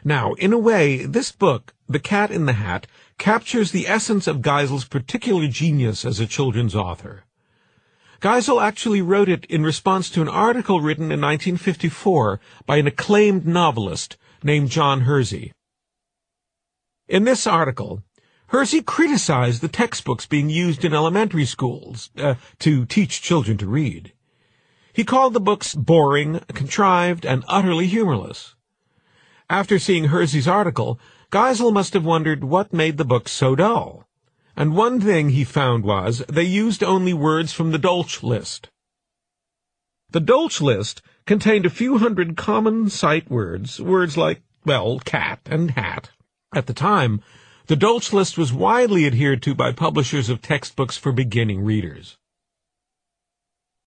Now, in a way, this book, The Cat in the Hat, captures the essence of Geisel's particular genius as a children's author. Geisel actually wrote it in response to an article written in 1954 by an acclaimed novelist named John Hersey. In this article, Hersey criticized the textbooks being used in elementary schools to teach children to read. He called the books boring, contrived, and utterly humorless. After seeing Hersey's article, Geisel must have wondered what made the books so dull. And one thing he found was they used only words from the Dolch list. The Dolch list contained a few hundred common sight words like, well, cat and hat. At the time, the Dolch list was widely adhered to by publishers of textbooks for beginning readers.